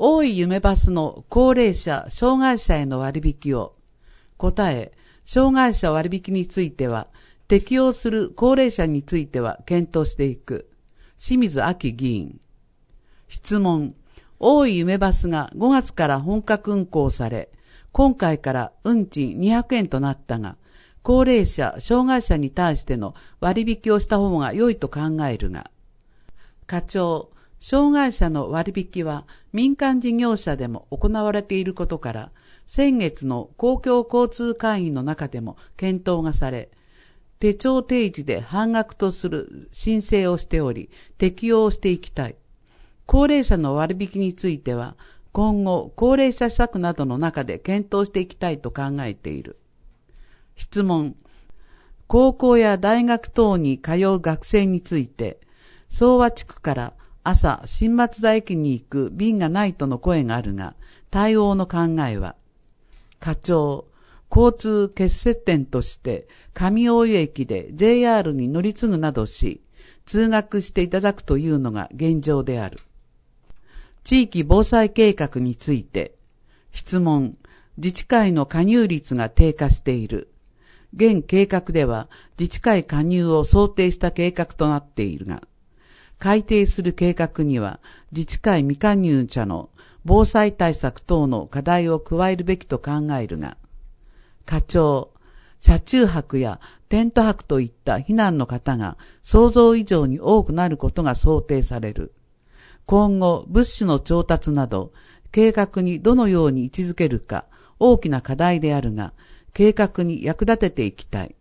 大井夢バスの高齢者、障害者への割引を。答え、障害者割引については、適用する高齢者については検討していく。清水明議員。質問。大井夢バスが5月から本格運行され、今回から運賃200円となったが、高齢者、障害者に対しての割引をした方が良いと考えるが。課長。障害者の割引は民間事業者でも行われていることから、先月の公共交通会議の中でも検討がされ、手帳提示で半額とする申請をしており、適用していきたい。高齢者の割引については、今後高齢者施策などの中で検討していきたいと考えている。質問。高校や大学等に通う学生について、総和地区から朝、新松田駅に行く便がないとの声があるが、対応の考えは。課長、交通結節点として、上大湯駅で JR に乗り継ぐなどし、通学していただくというのが現状である。地域防災計画について、質問、自治会の加入率が低下している。現計画では、自治会加入を想定した計画となっているが、改定する計画には自治会未加入者の防災対策等の課題を加えるべきと考えるが、課長、車中泊やテント泊といった避難の方が想像以上に多くなることが想定される。今後、物資の調達など、計画にどのように位置づけるか大きな課題であるが、計画に役立てていきたい。